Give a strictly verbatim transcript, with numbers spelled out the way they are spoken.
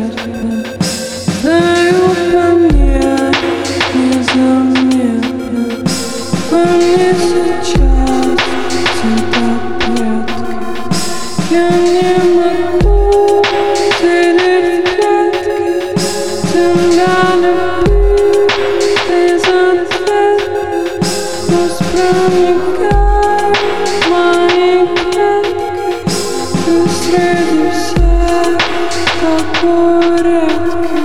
секретно. Знаю, по мне незаметно, по мне сейчас все так редко. Я не могу сидеть в клетке, тебя люблю без ответа. Пусть проникает в мои клетки, ты среди всех такой редкий.